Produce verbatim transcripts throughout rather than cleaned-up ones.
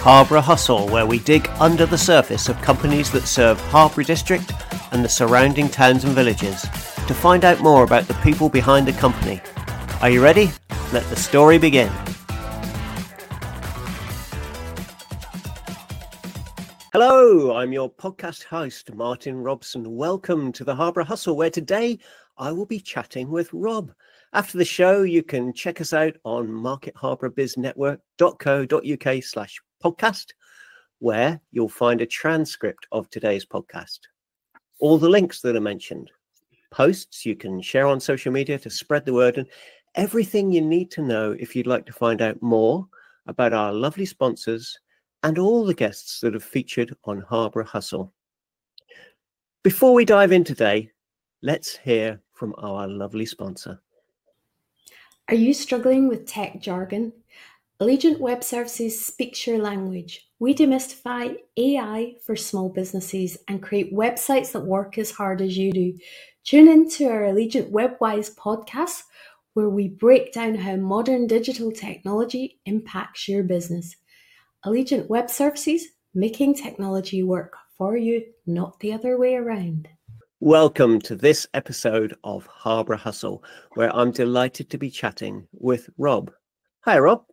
Harborough Hustle, where we dig under the surface of companies that serve Harborough District and the surrounding towns and villages to find out more about the people behind the company. Are you ready? Let the story begin. Hello, I'm your podcast host, Martin Robson. Welcome to the Harborough Hustle, where today I will be chatting with Rob. After the show, you can check us out on market harborough biz network dot co dot uk slash podcast, where you'll find a transcript of today's podcast. All the links that are mentioned, posts you can share on social media to spread the word, and everything you need to know if you'd like to find out more about our lovely sponsors and all the guests that have featured on Harborough Hustle. Before we dive in today, let's hear from our lovely sponsor. Are you struggling with tech jargon? Allegiant Web Services speaks your language. We demystify A I for small businesses and create websites that work as hard as you do. Tune into our Allegiant WebWise podcast, where we break down how modern digital technology impacts your business. Allegiant Web Services, making technology work for you, not the other way around. Welcome to this episode of Harborough Hustle, where I'm delighted to be chatting with Rob. Hi, Rob.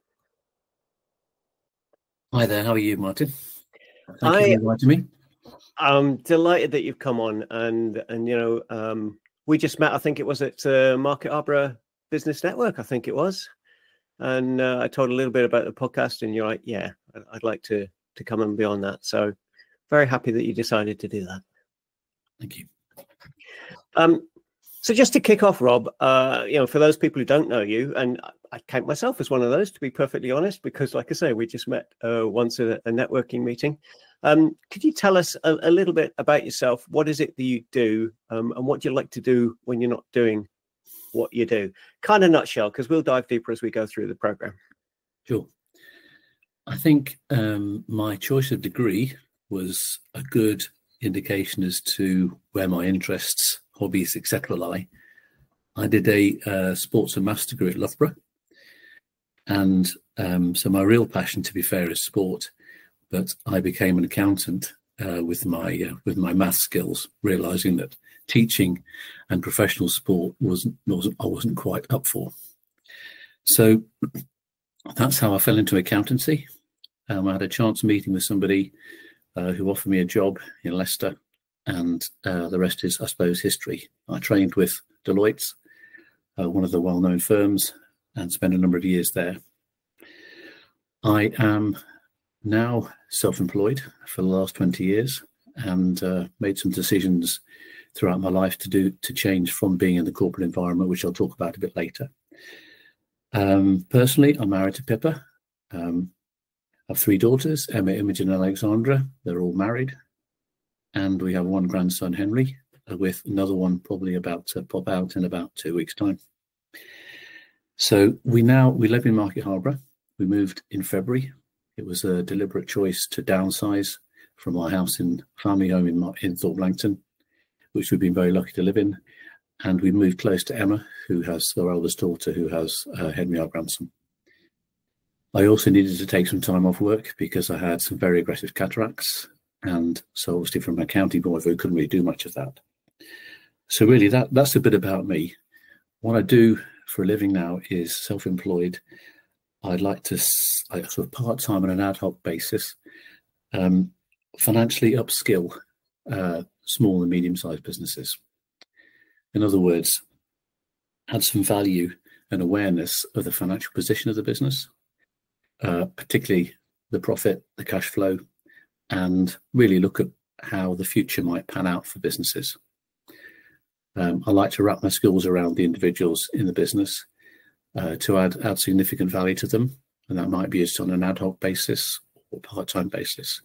Hi there. How are you, Martin? Thank I, you for inviting me. I'm delighted that you've come on, and and you know um, we just met. I think it was at uh, Market Harborough Business Network. I think it was, and uh, I told a little bit about the podcast, and you're like, "Yeah, I'd like to to come and be on that." So, very happy that you decided to do that. Thank you. Um, so just to kick off, Rob, uh, you know, for those people who don't know you, and I count myself as one of those, to be perfectly honest, because like I say, we just met uh, once at a, a networking meeting. Um, could you tell us a, a little bit about yourself? What is it that you do, um, and what do you like to do when you're not doing what you do? Kind of nutshell, because we'll dive deeper as we go through the program. Sure. I think um, my choice of degree was a good indication as to where my interests, hobbies, et cetera lie. I did a uh, sports and maths degree at Loughborough. And um, so my real passion, to be fair, is sport. But I became an accountant uh, with my uh, with my maths skills, realizing that teaching and professional sport wasn't, wasn't I wasn't quite up for. So that's how I fell into accountancy. Um, I had a chance meeting with somebody uh, who offered me a job in Leicester, and uh, the rest is, I suppose, history. I trained with Deloitte, uh, one of the well-known firms, and spent a number of years there. I am now self-employed for the last twenty years, and uh, made some decisions throughout my life to do to change from being in the corporate environment, which I'll talk about a bit later. Um, personally, I'm married to Pippa. Um, I have three daughters, Emma, Imogen, and Alexandra. They're all married. And we have one grandson, Henry, uh, with another one probably about to pop out in about two weeks' time. So we now, we live in Market Harborough. We moved in February. It was a deliberate choice to downsize from our house in family home in, in Thorpe Langton, which we've been very lucky to live in. And we moved close to Emma, who has our eldest daughter, who has uh, Henry, our grandson. I also needed to take some time off work because I had some very aggressive cataracts. And so obviously from an accounting point of view, I couldn't really do much of that. So really that that's a bit about me. What I do for a living now is self-employed. I'd like to I sort of part-time on an ad hoc basis, um, financially upskill uh, small and medium-sized businesses. In other words, add some value and awareness of the financial position of the business, uh, particularly the profit, the cash flow, and really look at how the future might pan out for businesses. Um, I like to wrap my skills around the individuals in the business uh, to add, add significant value to them. And that might be just on an ad hoc basis or part-time basis.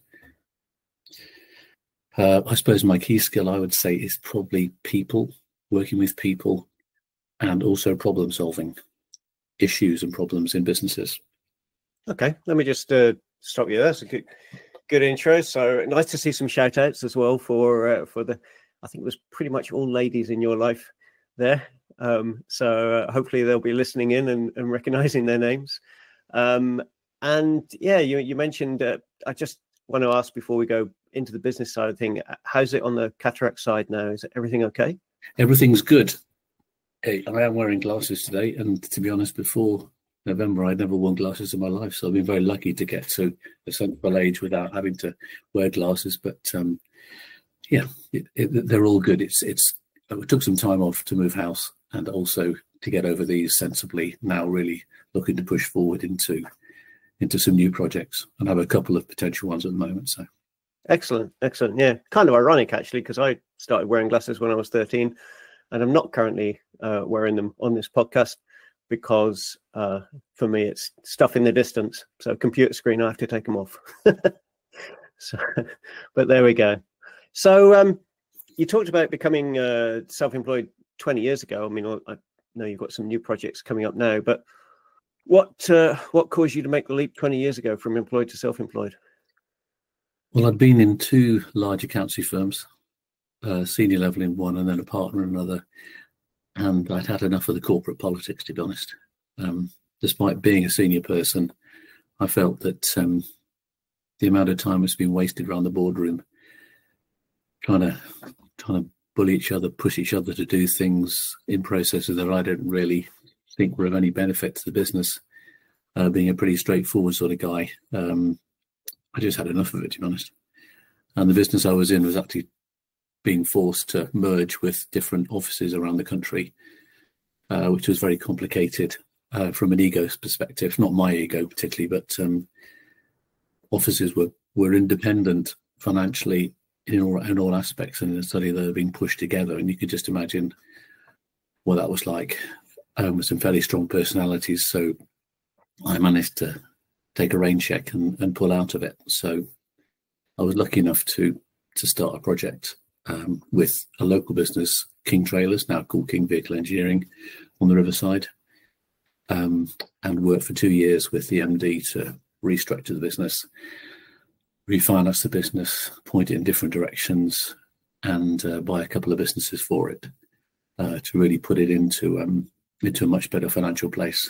Uh, I suppose my key skill, I would say, is probably people, working with people, and also problem solving issues and problems in businesses. Okay, let me just uh, stop you there. That's a good, good intro. So nice to see some shout outs as well for uh, for the, I think it was pretty much all ladies in your life there. Um, so uh, hopefully they'll be listening in and, and recognizing their names. Um, and yeah, you you mentioned. Uh, I just want to ask before we go into the business side of thing. How's it on the cataract side now? Is everything okay? Everything's good. Hey, I am wearing glasses today, and to be honest, before November, I'd never worn glasses in my life, so I've been very lucky to get to a sensible age without having to wear glasses. But um, yeah, it, it, they're all good. It's it's. It took some time off to move house, and also to get over these sensibly. Now, really looking to push forward into into some new projects, and have a couple of potential ones at the moment. So, excellent, excellent. Yeah, kind of ironic actually, because I started wearing glasses when I was thirteen, and I'm not currently uh, wearing them on this podcast. Because uh, for me, it's stuff in the distance. So computer screen, I have to take them off. so, but there we go. So um, you talked about becoming uh, self-employed twenty years ago. I mean, I know you've got some new projects coming up now, but what uh, what caused you to make the leap twenty years ago from employed to self-employed? Well, I'd been in two large accountancy firms, uh, senior level in one and then a partner in another. And I'd had enough of the corporate politics, to be honest. Um, despite being a senior person, I felt that um, the amount of time that's been wasted around the boardroom, trying to trying to bully each other, push each other to do things in processes that I don't really think were of any benefit to the business, uh, being a pretty straightforward sort of guy, um, I just had enough of it, to be honest. And the business I was in was actually being forced to merge with different offices around the country, uh, which was very complicated uh, from an ego perspective. Not my ego particularly, but um, offices were, were independent financially in all, in all aspects, and suddenly they were being pushed together. And you could just imagine what that was like, um, with some fairly strong personalities. So I managed to take a rain check and, and pull out of it. So I was lucky enough to to start a project Um, with a local business, King Trailers, now called King Vehicle Engineering, on the Riverside, um, and worked for two years with the M D to restructure the business, refinance the business, point it in different directions, and uh, buy a couple of businesses for it uh, to really put it into um, into a much better financial place.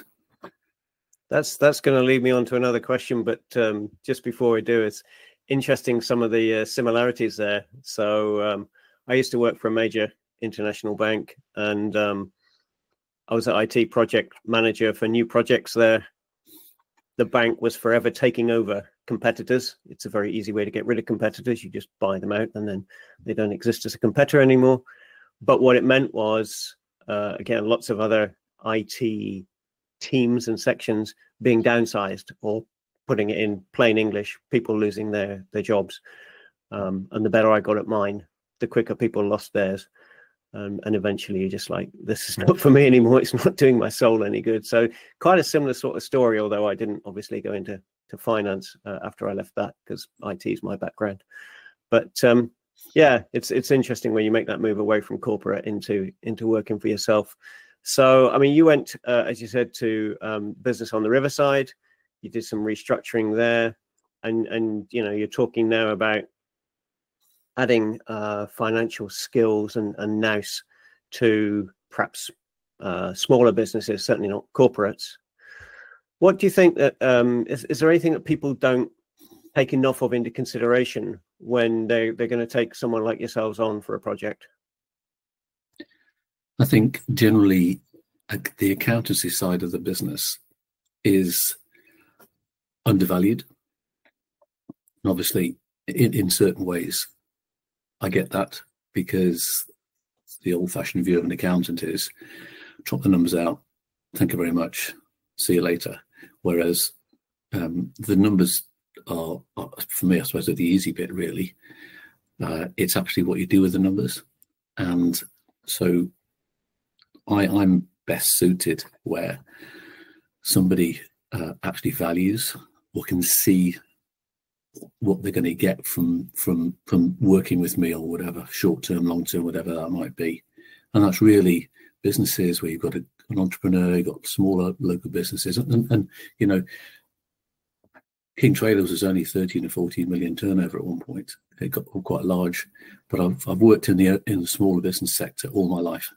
That's that's going to lead me on to another question, but um, just before we do, it's interesting some of the uh, similarities there. So um, I used to work for a major international bank, and um, I was an I T project manager for new projects there. The bank was forever taking over competitors. It's a very easy way to get rid of competitors. You just buy them out and then they don't exist as a competitor anymore. But what it meant was, uh, again, lots of other I T teams and sections being downsized, or putting it in plain English, people losing their, their jobs. Um, and the better I got at mine, the quicker people lost theirs. Um, and eventually you're just like, this is not for me anymore. It's not doing my soul any good. So quite a similar sort of story, although I didn't obviously go into to finance uh, after I left that, because I T is my background. But um, yeah, it's it's interesting when you make that move away from corporate into into working for yourself. So, I mean, you went, uh, as you said, to um, business on the Riverside. You did some restructuring there, and and you know, you're talking now about adding uh, financial skills and, and nous to perhaps uh, smaller businesses, certainly not corporates. What do you think that, um, is, is there anything that people don't take enough of into consideration when they, they're going to take someone like yourselves on for a project? I think generally uh, the accountancy side of the business is undervalued. And obviously, in, in certain ways, I get that, because the old-fashioned view of an accountant is chop the numbers out, thank you very much, see you later. Whereas um, the numbers are, are, for me, I suppose, are the easy bit, really. Uh, it's actually what you do with the numbers. And so I, I'm best suited where somebody uh, actually values or can see what they're going to get from from from working with me, or whatever, short term, long term, whatever that might be. And that's really businesses where you've got a, an entrepreneur, you've got smaller local businesses, and, and, and you know, King Trailers was only thirteen or fourteen million turnover at one point. It got quite large, but I've I've worked in the in the smaller business sector all my life,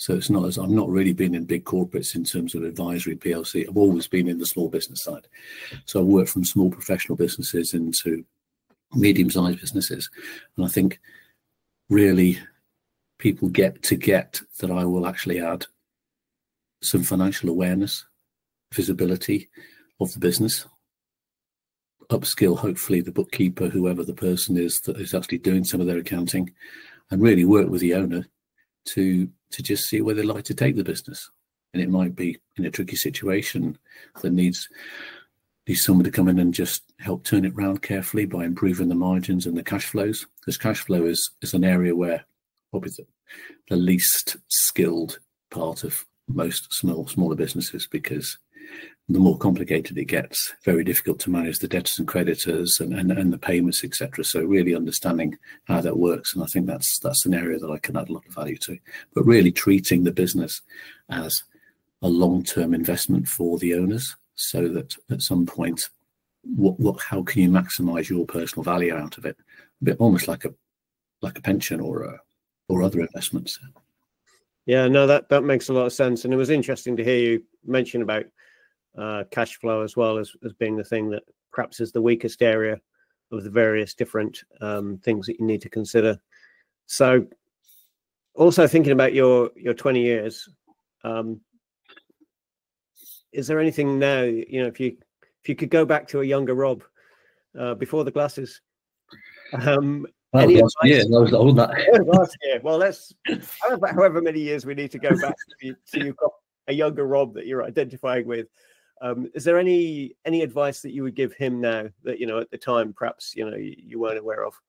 So it's not as I've not really been in big corporates in terms of advisory P L C. I've always been in the small business side. So I worked from small professional businesses into medium-sized businesses. And I think really people get to get that I will actually add some financial awareness, visibility of the business, upskill hopefully the bookkeeper, whoever the person is that is actually doing some of their accounting, and really work with the owner to to just see where they'd like to take the business. And it might be in a tricky situation that needs needs someone to come in and just help turn it around carefully by improving the margins and the cash flows, because cash flow is is an area where probably the, the least skilled part of most small smaller businesses, because the more complicated it gets, very difficult to manage the debtors and creditors and, and, and the payments, et cetera. So really understanding how that works. And I think that's that's an area that I can add a lot of value to. But really treating the business as a long-term investment for the owners, so that at some point, what, what how can you maximize your personal value out of it? A bit almost like a like a pension or a, or other investments. Yeah, no, that, that makes a lot of sense. And it was interesting to hear you mention about uh, cash flow as well as, as being the thing that perhaps is the weakest area of the various different um, things that you need to consider. So also thinking about your, your twenty years, um, is there anything now, you know, if you, if you could go back to a younger Rob uh, before the glasses, um, Well, any last year, that was all that. last year. Well, let's however many years we need to go back to, to you've got a younger Rob that you're identifying with. Um, is there any any advice that you would give him now that, you know, at the time perhaps, you know, you, you weren't aware of?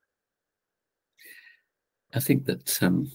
I think that um,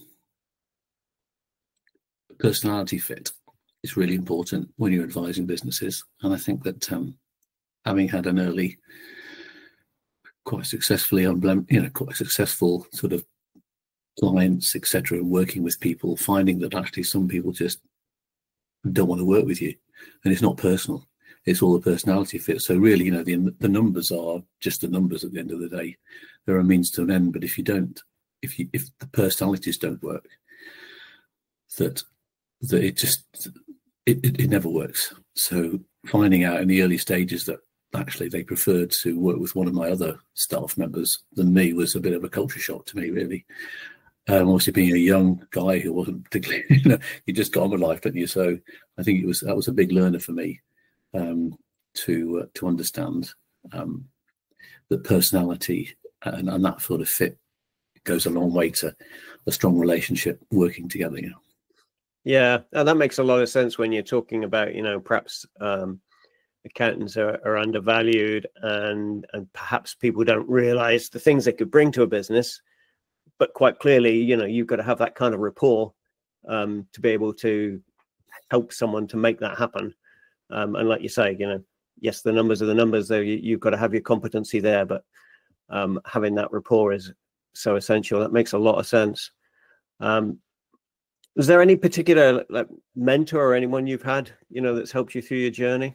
personality fit is really important when you're advising businesses, and I think that um, having had an early, quite successfully, you know, quite successful sort of clients, et cetera, and working with people, finding that actually some people just don't want to work with you, and it's not personal; it's all a personality fit. So really, you know, the the numbers are just the numbers at the end of the day. They're a means to an end, but if you don't, if you if the personalities don't work, that that it just it, it, it never works. So finding out in the early stages that actually they preferred to work with one of my other staff members than me was a bit of a culture shock to me, really. Um, obviously being a young guy who wasn't particularly, you know, you just got on with life, didn't you? So I think it was, that was a big learner for me, um, to, uh, to understand, um, that personality and, and that sort of fit goes a long way to a strong relationship working together, you know. Yeah, and that makes a lot of sense when you're talking about, you know, perhaps, um, accountants are, are undervalued, and and perhaps people don't realize the things they could bring to a business, but quite clearly, you know, you've got to have that kind of rapport um, to be able to help someone to make that happen. Um, and like you say, you know, yes, the numbers are the numbers, though. You, you've got to have your competency there, but um, having that rapport is so essential. That makes a lot of sense. Um, was there any particular like mentor or anyone you've had, you know, that's helped you through your journey?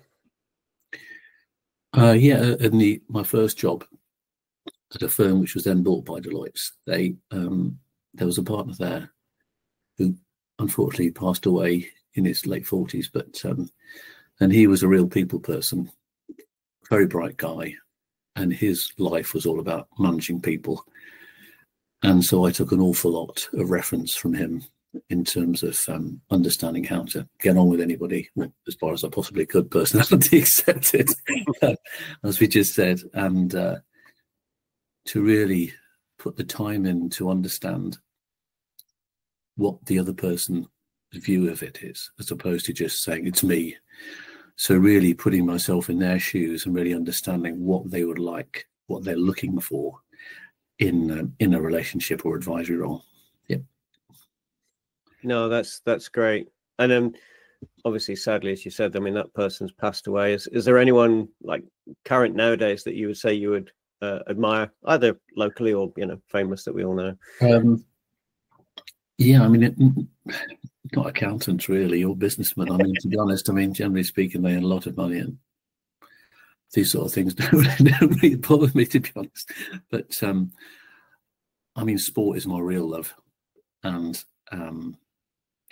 Uh, yeah, in the my first job at a firm which was then bought by Deloitte, they um, there was a partner there who unfortunately passed away in his late forties, but um, and he was a real people person, very bright guy, and his life was all about managing people. And so I took an awful lot of reference from him in terms of um, understanding how to get on with anybody, well, as far as I possibly could, personality accepted, as we just said, and uh, to really put the time in to understand what the other person's view of it is, as opposed to just saying it's me. So really putting myself in their shoes and really understanding what they would like, what they're looking for in uh, in a relationship or advisory role. Yep. No, that's that's great. And um, obviously, sadly, as you said, I mean, that person's passed away. Is is there anyone like current nowadays that you would say you would uh, admire, either locally or, you know, famous that we all know? Um, yeah, I mean, it, not accountants really, or businessmen. I mean, to be honest, I mean, generally speaking, they earn a lot of money, and these sort of things don't, don't really bother me, to be honest. But um, I mean, sport is my real love, and um,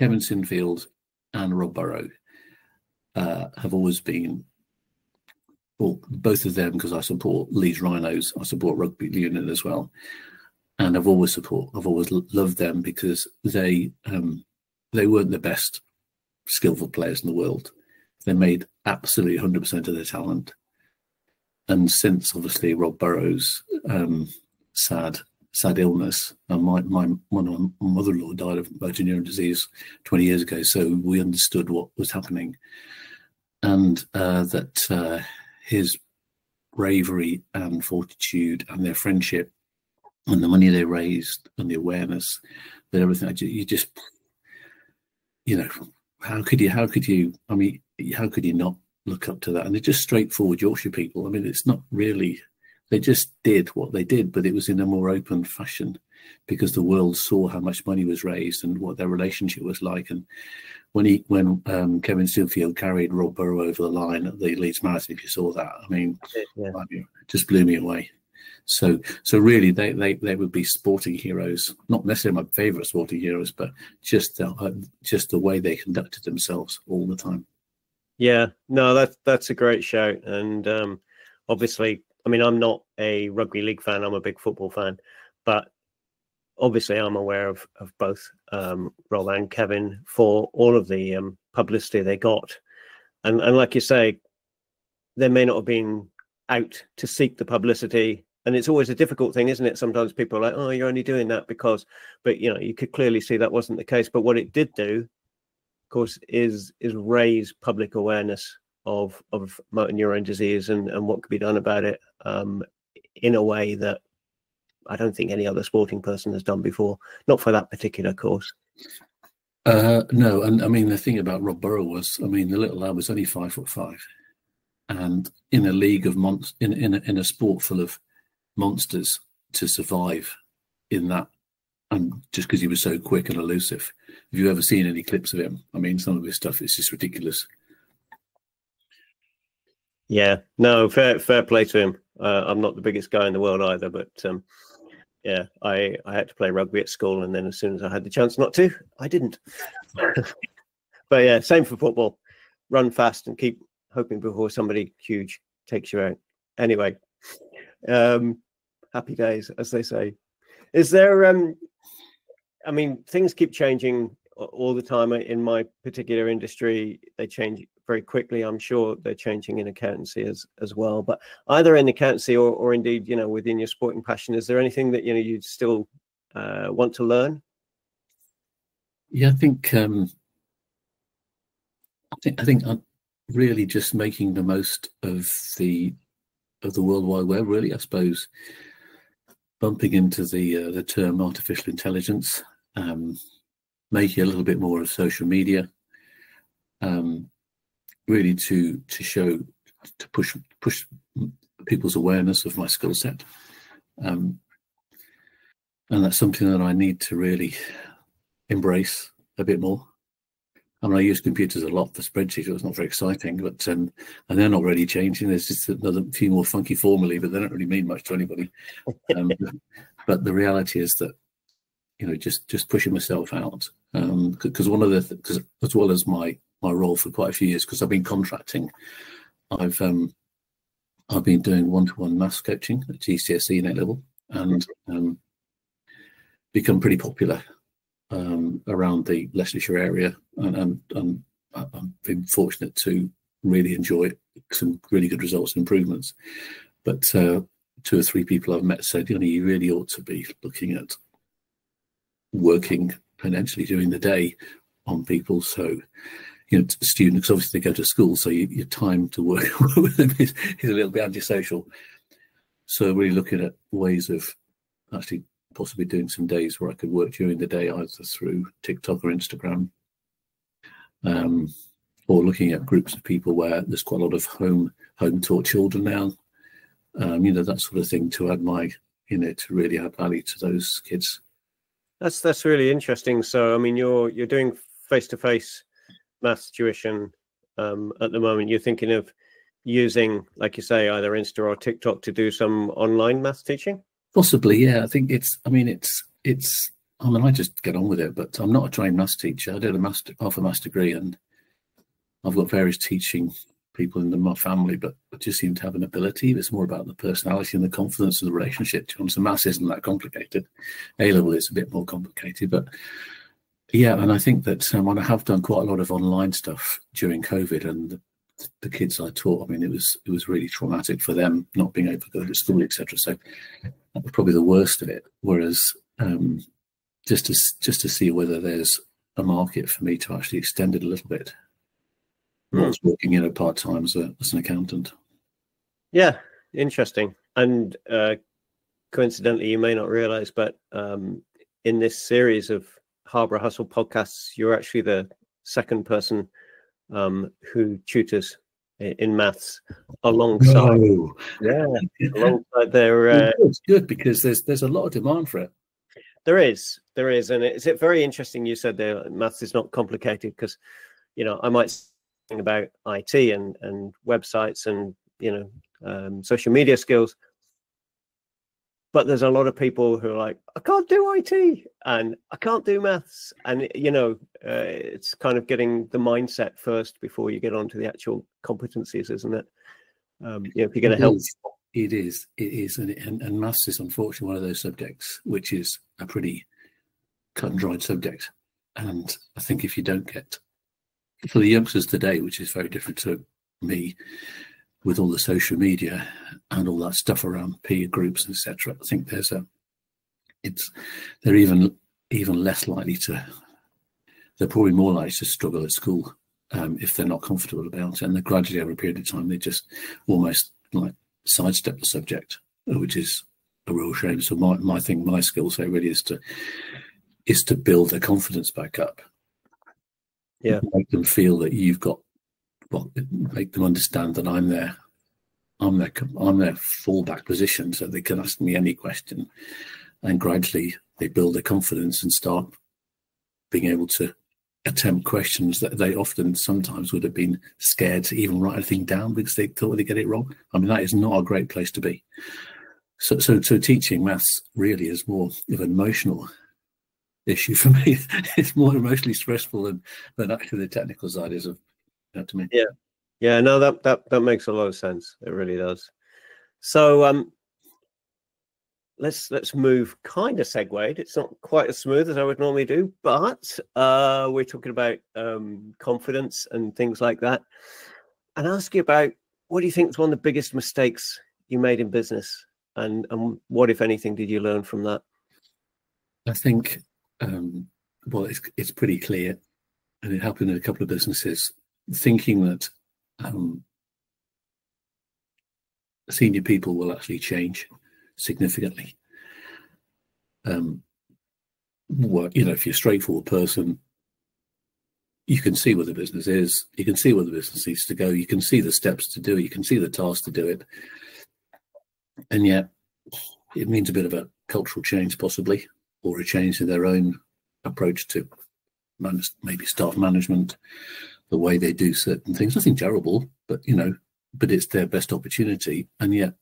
Kevin Sinfield and Rob Burrow uh, have always been, well, both of them, because I support Leeds Rhinos, I support Rugby Union as well, and I've always support, I've always loved them because they um, they weren't the best skillful players in the world. They made absolutely one hundred percent of their talent. And since obviously Rob Burrow's um, sad sad illness, and my my one of my mother-in-law died of motor neuron disease twenty years ago, so we understood what was happening, and uh, that uh, his bravery and fortitude and their friendship and the money they raised and the awareness, that everything, you just, you know, how could you, how could you, I mean, how could you not look up to that? And they're just straightforward Yorkshire people. I mean, it's not really, they just did what they did, but it was in a more open fashion because the world saw how much money was raised and what their relationship was like. And when he, when um, Kevin Sinfield carried Rob Burrow over the line at the Leeds Marathon, if you saw that, I mean, yeah. It just blew me away. So, so really, they, they, they would be sporting heroes, not necessarily my favourite sporting heroes, but just the, uh, just the way they conducted themselves all the time. Yeah, no, that's that's a great shout, and um, obviously, I mean, I'm not a rugby league fan; I'm a big football fan, but obviously, I'm aware of of both um, Rob and Kevin for all of the um, publicity they got, and and like you say, they may not have been out to seek the publicity. And it's always a difficult thing, isn't it? Sometimes people are like, oh, you're only doing that because, but, you know, you could clearly see that wasn't the case. But what it did do, of course, is is raise public awareness of of motor neuron disease and, and what could be done about it um, in a way that I don't think any other sporting person has done before. Not for that particular course. Uh, no, and I mean, the thing about Rob Burrow was, I mean, the little lad was only five foot five. And in a league of monsters, in, in, a, in a sport full of monsters, to survive in that, and just because he was so quick and elusive. Have you ever seen any clips of him? I mean, some of his stuff is just ridiculous. Yeah, no, fair fair play to him. Uh, I'm not the biggest guy in the world either, but um, yeah, I, I had to play rugby at school, and then as soon as I had the chance not to, I didn't. But yeah, same for football. Run fast and keep hoping before somebody huge takes you out. Anyway, um, happy days, as they say. Is there, um, I mean, things keep changing all the time in my particular industry. They change very quickly. I'm sure they're changing in accountancy as, as well. But either in accountancy or, or indeed, you know, within your sporting passion, is there anything that, you know, you still uh, want to learn? Yeah, I think, um, I think, I think I'm really just making the most of the of the World Wide Web, really, I suppose, bumping into the uh, the term artificial intelligence, um, making a little bit more of social media, um, really to to show, to push push people's awareness of my skill set, um, and that's something that I need to really embrace a bit more. I mean, I use computers a lot for spreadsheets. It's not very exciting, but um, and they're not really changing. There's just another few more funky formulae, but they don't really mean much to anybody. Um, but the reality is that, you know, just just pushing myself out, because um, one of the because as well as my my role for quite a few years, because I've been contracting, I've um, I've been doing one-to-one maths coaching at G C S E and A level, and um, become pretty popular Um, around the Leicestershire area, and, and, and I've been fortunate to really enjoy some really good results and improvements. But uh, two or three people I've met said, you know, you really ought to be looking at working potentially during the day on people. So, you know, students, obviously they go to school, so you, your time to work with them is, is a little bit antisocial. So really looking at ways of actually possibly doing some days where I could work during the day, either through TikTok or Instagram, um, or looking at groups of people where there's quite a lot of home home taught children now, um, you know, that sort of thing, to add my, you know, to really add value to those kids. That's that's really interesting. So, I mean, you're you're doing face-to-face maths tuition um, at the moment. You're thinking of using, like you say, either Insta or TikTok to do some online maths teaching? Possibly, yeah. I think it's, I mean, it's, it's, I mean, I just get on with it, but I'm not a trained maths teacher. I did a master, half a maths degree, and I've got various teaching people in my family, but I just seem to have an ability. It's more about the personality and the confidence of the relationship. So maths isn't that complicated. A-level is a bit more complicated, but yeah, and I think that um, I have done quite a lot of online stuff during COVID, and the, the kids I taught, I mean, it was it was really traumatic for them not being able to go to school, et cetera. So that was probably the worst of it. Whereas um, just to just to see whether there's a market for me to actually extend it a little bit. I was working, you know, part time as, a, as an accountant. Yeah, interesting. And uh, coincidentally, you may not realize, but um, in this series of Harborough Hustle podcasts, you're actually the second person um, who tutors in, in maths alongside. No. Yeah, alongside their. Uh, it's good because there's there's a lot of demand for it. There is, there is, and it's it very interesting. You said that maths is not complicated because, you know, I might. About I T and and websites and you know um, social media skills, but there's a lot of people who are like, I can't do I T and I can't do maths, and you know uh, it's kind of getting the mindset first before you get onto the actual competencies, isn't it? Um, you know, if you're going to help. Is, it is, it is, and, and and maths is unfortunately one of those subjects which is a pretty cut and dried subject, and I think if you don't get for the youngsters today, which is very different to me, with all the social media and all that stuff around peer groups, et cetera. I think there's a, it's they're even even less likely to. They're probably more likely to struggle at school um, if they're not comfortable about it, and they gradually over a period of time they just almost like sidestep the subject, which is a real shame. So my my thing, my skill set really is to is to build their confidence back up. Yeah, make them feel that you've got, well, make them understand that I'm there, I'm their, I'm their fallback position, so they can ask me any question, and gradually they build their confidence and start being able to attempt questions that they often sometimes would have been scared to even write anything down because they thought they'd get it wrong. I mean, that is not a great place to be. So, so, so teaching maths really is more of an emotional issue for me. It's more emotionally stressful than than actually the technical side is of that to me. Yeah, yeah. No, that that that makes a lot of sense. It really does. So um, let's let's move. Kind of segued. It's not quite as smooth as I would normally do, but uh, we're talking about um, confidence and things like that. And ask you about what do you think is one of the biggest mistakes you made in business, and and what, if anything, did you learn from that? I think. Um, well, it's it's pretty clear, and it happened in a couple of businesses, thinking that um, senior people will actually change significantly. Um, well, you know, if you're a straightforward person, you can see where the business is, you can see where the business needs to go, you can see the steps to do it, you can see the tasks to do it, and yet it means a bit of a cultural change, possibly, or a change in their own approach to manage, maybe staff management, the way they do certain things. Nothing terrible, but you know, but it's their best opportunity, and yet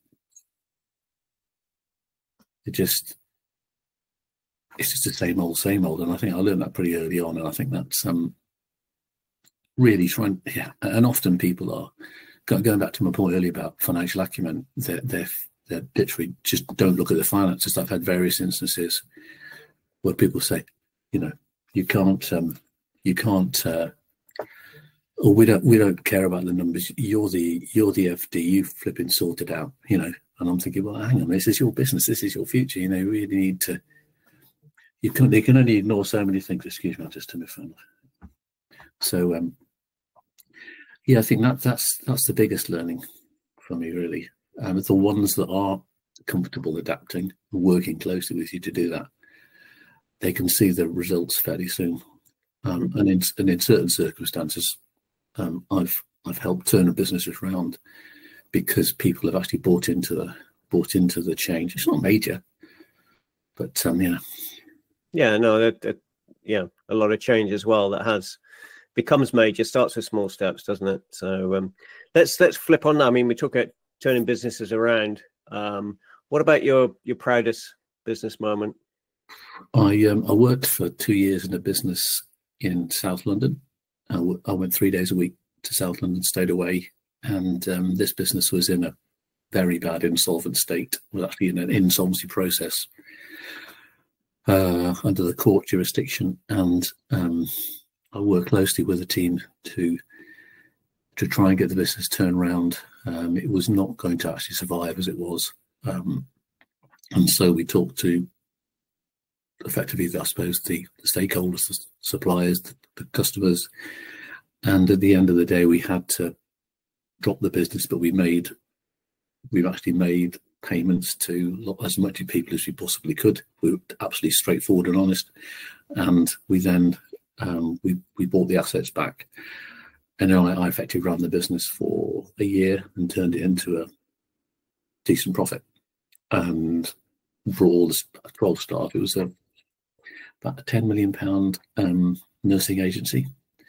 it just it's just the same old, same old. And I think I learned that pretty early on, and I think that's um really trying. Yeah, and often people are going back to my point earlier about financial acumen. They're they're they literally just don't look at the finances. I've had various instances where people say, you know, you can't, um, you can't, uh, or we don't, we don't care about the numbers. You're the, you're the F D. You flipping sort it out, you know. And I'm thinking, well, hang on, this is your business. This is your future. You know, you really need to. You can, they can only ignore so many things. Excuse me, I just turned my phone off. So, um, yeah, I think that that's that's the biggest learning for me, really. Um, it's the ones that are comfortable adapting and working closely with you to do that. They can see the results fairly soon, um, and in and in certain circumstances, um, I've I've helped turn a business around because people have actually bought into the bought into the change. It's not major, but um, yeah, yeah, no, that, that, yeah, a lot of change as well that has becomes major. Starts with small steps, doesn't it? So um, let's let's flip on that. I mean, we talk about turning businesses around. Um, what about your your proudest business moment? I um, I worked for two years in a business in South London. I, w- I went three days a week to South London, stayed away, and um, this business was in a very bad insolvent state. Was actually in an insolvency process uh, under the court jurisdiction, and um, I worked closely with the team to to try and get the business turned around. Um, it was not going to actually survive as it was, um, and so we talked to effectively, I suppose, the, the stakeholders, the suppliers, the, the customers, and at the end of the day, we had to drop the business, but we made, we've actually made payments to as much people as we possibly could. We were absolutely straightforward and honest, and we then um, we we bought the assets back, and then I, I effectively ran the business for a year and turned it into a decent profit. And for all the twelve staff, it was a about a ten million pound um, nursing agency,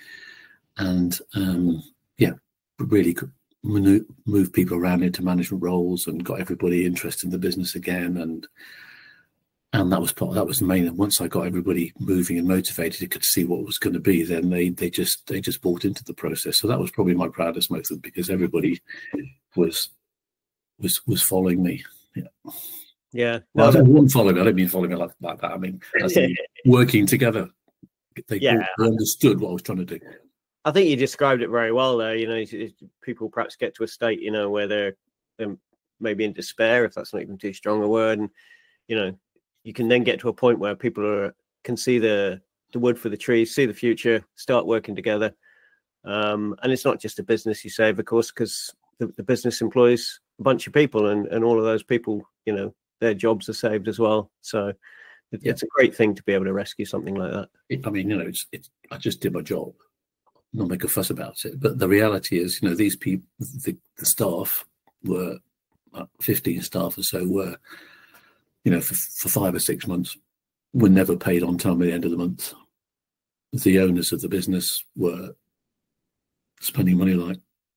and um, yeah, really could move people around into management roles and got everybody interested in the business again, and and that was part that was the main. And once I got everybody moving and motivated, they could see what was going to be. Then they they just they just bought into the process. So that was probably my proudest moment, because everybody was was was following me. Yeah. Yeah. Well, no, I don't follow me. I don't mean follow me like, like that. I mean, as in working together. They, yeah. they understood what I was trying to do. I think you described it very well there. You know, people perhaps get to a state, you know, where they're, they're maybe in despair, if that's not even too strong a word. And, you know, you can then get to a point where people are can see the, the wood for the trees, see the future, start working together. Um, and it's not just a business you save, of course, because the, the business employs a bunch of people, and, and all of those people, you know, their jobs are saved as well. So it, yeah. It's a great thing to be able to rescue something like that. I mean, you know, it's, it's I just did my job, not make a fuss about it. But the reality is, you know, these people, the, the staff were uh, fifteen staff or so were, you know, for, for five or six months, were never paid on time at the end of the month. The owners of the business were spending money like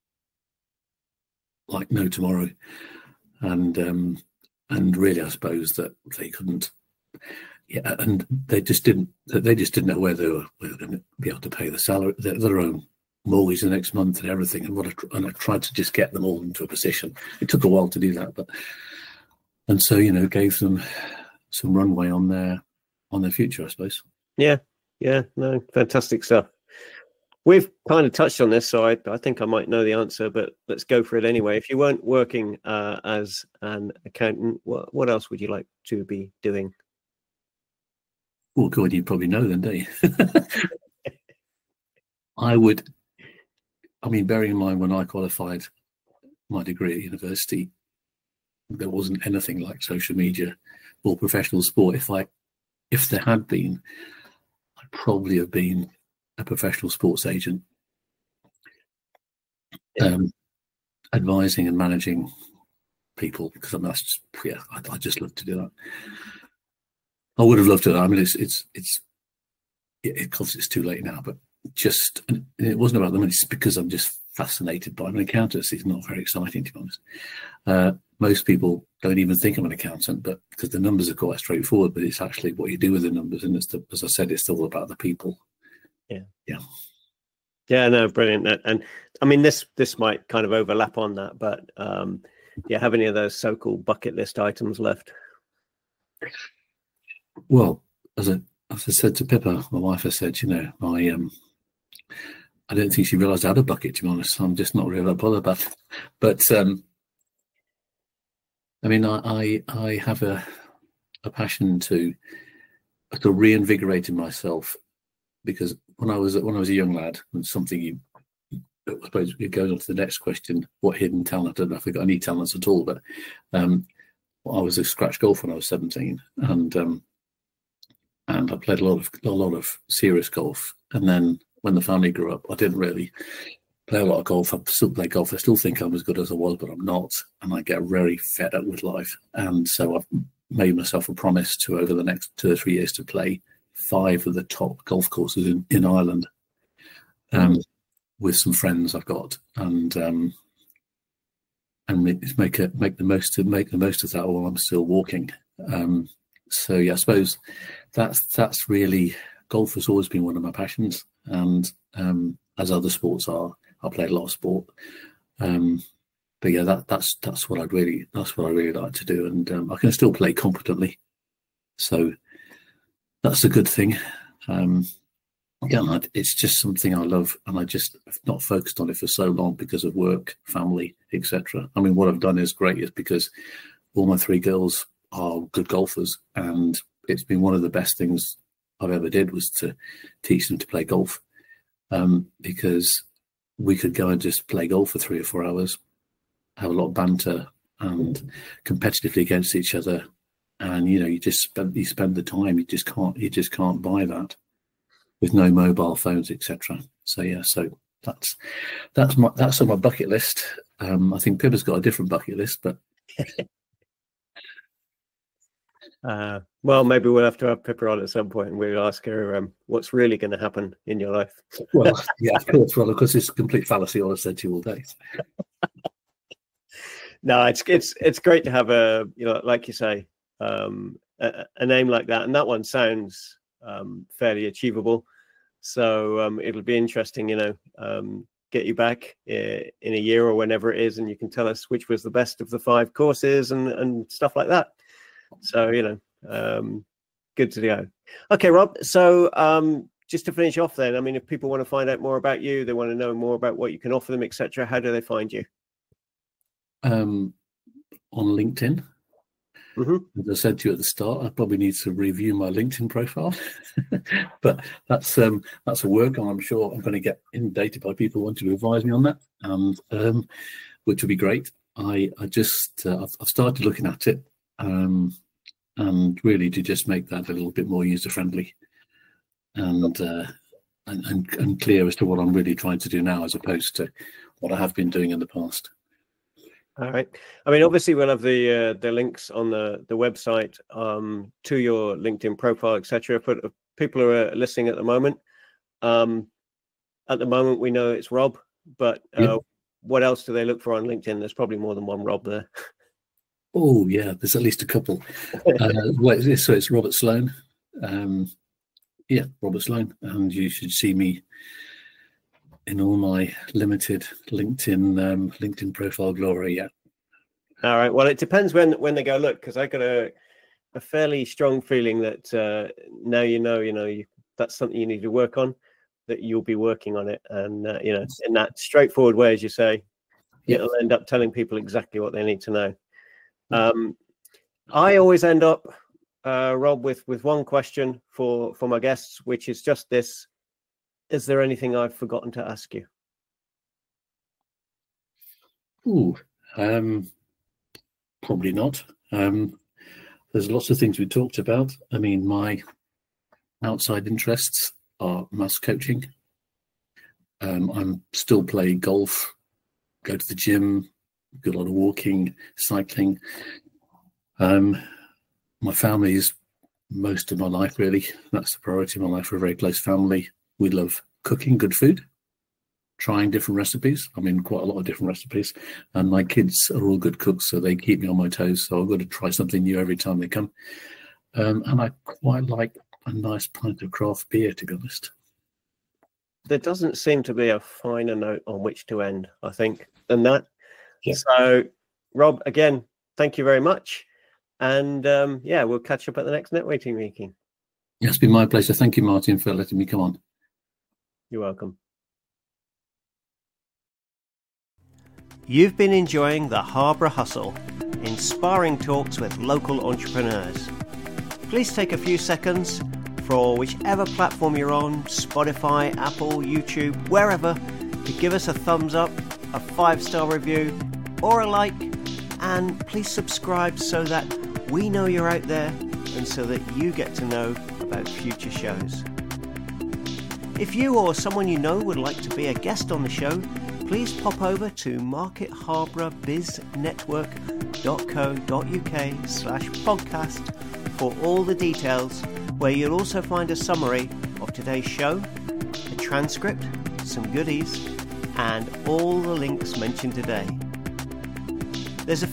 like no tomorrow, and um, and really, I suppose that they couldn't. Yeah, and they just didn't. They just didn't know where they were, where they were going to be able to pay the salary, their, their own mortgage the next month, and everything. And what I, and I tried to just get them all into a position. It took a while to do that, but and so you know, gave them some runway on their on their future, I suppose. Yeah, yeah, no, fantastic stuff. We've kind of touched on this, so I, I think I might know the answer, but let's go for it anyway. If you weren't working uh, as an accountant, what, what else would you like to be doing? Well, God, you probably know then, don't you? I would, I mean, bearing in mind when I qualified my degree at university, there wasn't anything like social media or professional sport. If I, if there had been, I'd probably have been a professional sports agent, um, advising and managing people, because I'm that's just, yeah, I, I just love to do that. I would have loved to. I mean, it's it's it's it, of course it's too late now, but just it wasn't about the money. It's because I'm just fascinated by. I mean, accountancy is not very exciting, to be honest. Uh, most people don't even think I'm an accountant, but because the numbers are quite straightforward. But it's actually what you do with the numbers, and it's the, as I said, it's all about the people. Yeah, yeah, yeah. No, brilliant. And I mean, this this might kind of overlap on that, but um, do you have any of those so-called bucket list items left? Well, as I as I said to Pippa, my wife, I said, you know, I um, I don't think she realised I had a bucket. To be honest, I'm just not really that bothered about it. But um, I mean, I I, I have a a passion to to reinvigorate in myself, because when I was when I was a young lad, and something you, I suppose it goes on to the next question: what hidden talent? I don't know if I got any talents at all, but um, well, I was a scratch golfer when I was seventeen, and um, and I played a lot of a lot of serious golf. And then when the family grew up, I didn't really play a lot of golf. I still play golf. I still think I'm as good as I was, but I'm not, and I get very fed up with life. And so I've made myself a promise to, over the next two or three years, to play five of the top golf courses in, in Ireland, um, with some friends I've got, and um, and make make, a, make the most to make the most of that while I'm still walking. Um, so yeah, I suppose that's that's really, golf has always been one of my passions, and um, as other sports are, I played a lot of sport. Um, but yeah, that that's that's what I'd really that's what I really like to do, and um, I can still play competently, so that's a good thing. Um, yeah, it's just something I love, and I just have not focused on it for so long because of work, family, et cetera. I mean, what I've done is great, is because all my three girls are good golfers, and it's been one of the best things I've ever did was to teach them to play golf, um, because we could go and just play golf for three or four hours, have a lot of banter and competitively against each other, and you know, you just spend you spend the time. You just can't you just can't buy that with no mobile phones, et cetera. So yeah, so that's that's my that's on my bucket list. Um, I think Pippa's got a different bucket list, but. Uh, well, maybe we'll have to have Pippa on at some point, and we'll ask her um, what's really going to happen in your life. Well, yeah, of course. Well, of course, it's a complete fallacy. All I've said to you all day. No, it's it's it's great to have a, you know, like you say, um, a, a name like that, and that one sounds um, fairly achievable. So um, it'll be interesting, you know, um, get you back in a year or whenever it is, and you can tell us which was the best of the five courses and and stuff like that. So, you know, um, good to go. Okay, Rob. So um, just to finish off then, I mean, if people want to find out more about you, they want to know more about what you can offer them, et cetera, how do they find you? Um, on LinkedIn. Mm-hmm. As I said to you at the start, I probably need to review my LinkedIn profile, but that's um, that's a work, and I'm sure I'm going to get inundated by people wanting to advise me on that, and um, which would be great. I, I just uh, I've, I've started looking at it. Um, and really to just make that a little bit more user friendly and, uh, and and and clear as to what I'm really trying to do now, as opposed to what I have been doing in the past. All right. I mean, obviously, we'll have the uh, the links on the the website um, to your LinkedIn profile, et cetera. But people who are listening at the moment, um, at the moment we know it's Rob, but uh, yeah. What else do they look for on LinkedIn? There's probably more than one Rob there. Oh yeah, there's at least a couple. Uh, well, so it's Robert Sloan. Um, yeah, Robert Sloan, and you should see me in all my limited LinkedIn um, LinkedIn profile glory. Yeah. All right. Well, it depends when when they go look, because I got a a fairly strong feeling that uh, now you know, you know, you, that's something you need to work on. That you'll be working on it, and uh, you know, in that straightforward way, as you say, yeah. It'll end up telling people exactly what they need to know. Um, I always end up, uh, Rob, with, with one question for, for my guests, which is just this. Is there anything I've forgotten to ask you? Ooh, um, probably not. Um, there's lots of things we talked about. I mean, my outside interests are maths coaching. Um, I'm still playing golf, go to the gym, do a lot of walking, cycling. Um, my family is most of my life, really. That's the priority of my life. We're a very close family. We love cooking good food, trying different recipes. I mean, quite a lot of different recipes. And my kids are all good cooks, so they keep me on my toes. So I've got to try something new every time they come. Um, and I quite like a nice pint of craft beer, to be honest. There doesn't seem to be a finer note on which to end, I think, than that. Yeah. So, Rob, again, thank you very much. And um, yeah, we'll catch up at the next networking meeting. Yeah, it's been my pleasure. Thank you, Martin, for letting me come on. You're welcome. You've been enjoying the Harborough Hustle, inspiring talks with local entrepreneurs. Please take a few seconds for whichever platform you're on, Spotify, Apple, YouTube, wherever, to give us a thumbs up, a five-star review, or a like, and please subscribe so that we know you're out there and so that you get to know about future shows. If you or someone you know would like to be a guest on the show, please pop over to market harborough biz network dot co dot uk slash podcast for all the details, where you'll also find a summary of today's show, a transcript, some goodies, and all the links mentioned today. There's a